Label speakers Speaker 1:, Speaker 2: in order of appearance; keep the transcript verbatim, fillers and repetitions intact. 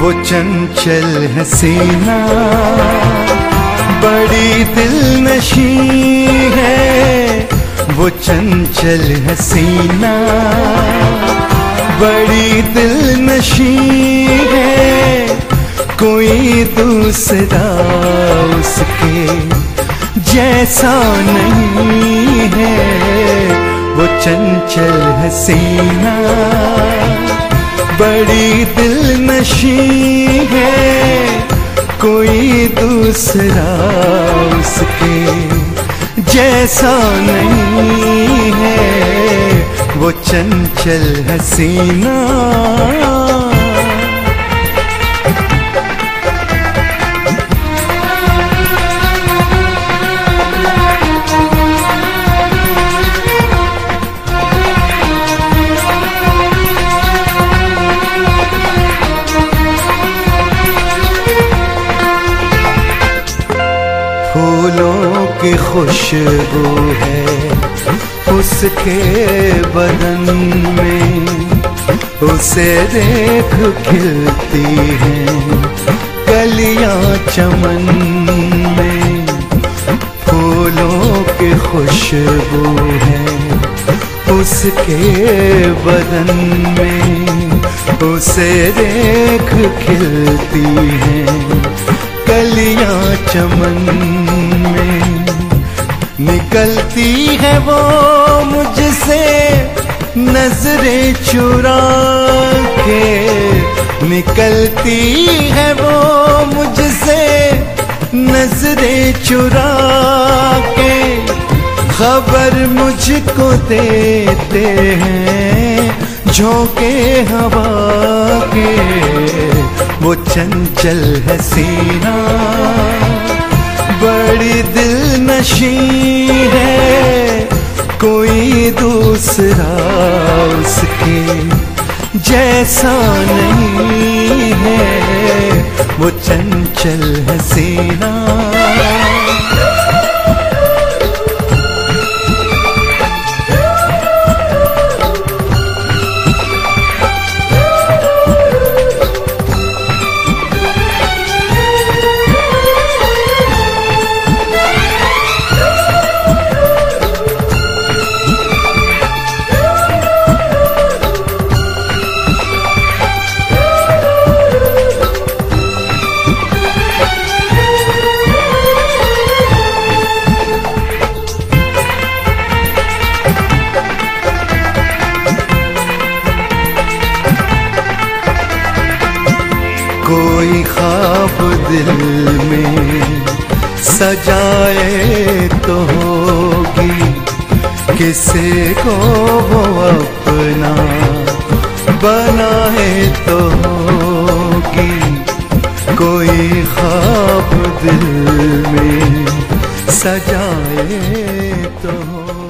Speaker 1: वो चंचल हसीना बड़ी दिलनशी है। वो चंचल हसीना बड़ी दिलनशी है। कोई दूसरा उसके जैसा नहीं है। वो चंचल हसीना बड़ी दिलनशी है। कोई दूसरा उसके जैसा नहीं है। वो चंचल हसीना। फूलों की खुशबू है उसके बदन में। उसे देख खिलती हैं कलियां चमन में। फूलों की खुशबू है उसके बदन में। उसे देख खिलती हैं कलियां चमन में। निकलती है वो मुझसे नजरें चुरा के। निकलती है वो मुझसे नजरें चुरा के। खबर मुझको देते हैं झोंके हवा के। वो चंचल हसीना बड़ी दिलनशी है। कोई दूसरा उसके जैसा नहीं है। वो चंचल हसीना। कोई ख्वाब दिल में सजाए तो होगी। किसी को वो अपना बनाए तो होगी। कोई ख्वाब दिल में सजाए तो होगी।